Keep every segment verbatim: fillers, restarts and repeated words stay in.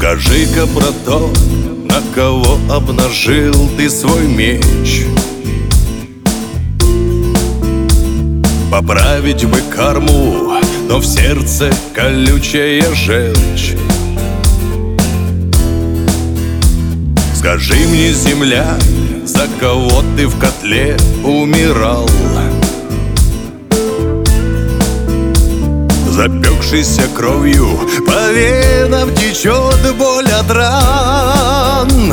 Скажи-ка про то, на кого обнажил ты свой меч. Поправить бы карму, но в сердце колючая желчь. Скажи мне, земля, за кого ты в котле умирал? Запекшейся кровью по венам течет боль от ран.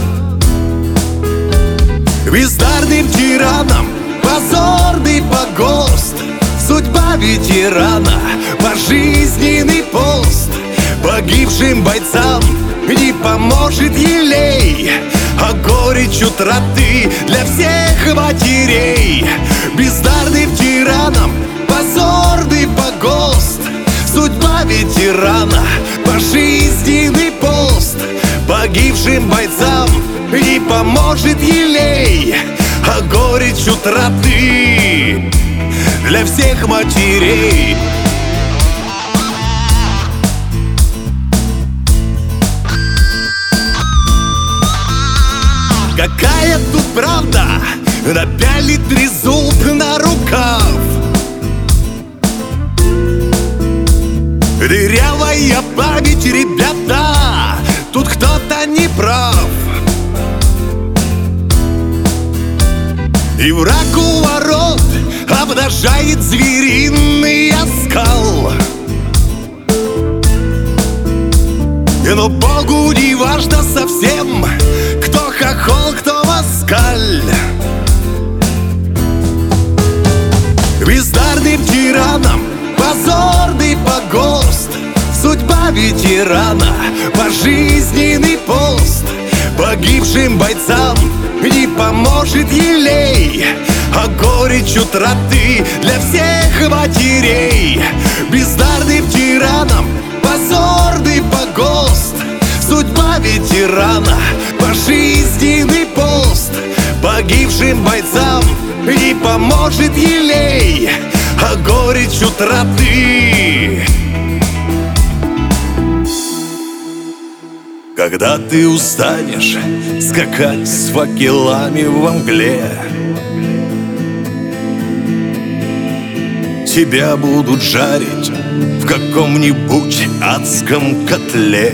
Бездарным тиранам позорный погост, судьба ветерана, пожизненный пост. Погибшим бойцам не поможет елей, а горечь утраты для всех матерей. Бездарным тиранам позорный погост, судьба ветерана, пожизненный пост. Погибшим бойцам не поможет елей, а горечь утраты для всех матерей. Какая тут правда напялит трезуб на рукав? Дырявая память, ребята, тут кто-то не прав. И враг у ворот обнажает звериный оскал. Но Богу не важно совсем, кто хохол, кто москаль. Бездарным тиранам позорный погост, судьба ветерана, пожизненный пост. Погибшим бойцам не поможет елей, а горечь утраты для всех матерей. Бездарным тиранам позорный погост, судьба ветерана, пожизненный пост. Погибшим бойцам не поможет елей, а горечь утраты. Когда ты устанешь скакать с факелами во мгле, тебя будут жарить в каком-нибудь адском котле.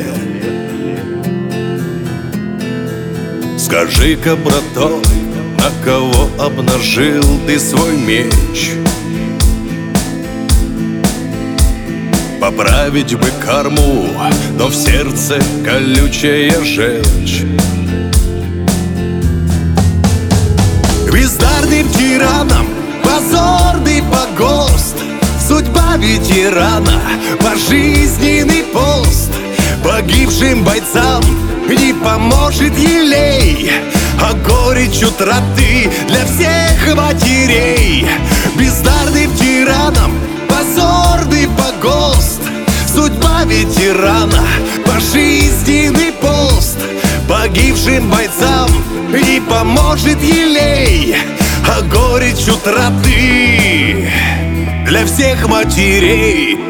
Скажи-ка про то, на кого обнажил ты свой меч. Поправить бы карму, но в сердце колючая желчь. Бездарным тиранам позорный погост, судьба ветерана, пожизненный пост. Погибшим бойцам не поможет елей, а горечь утраты для всех матерей. Бездарным тиранам позорный погост, судьба ветерана, пожизненный пост. Погибшим бойцам не поможет елей, а горечь утраты для всех матерей.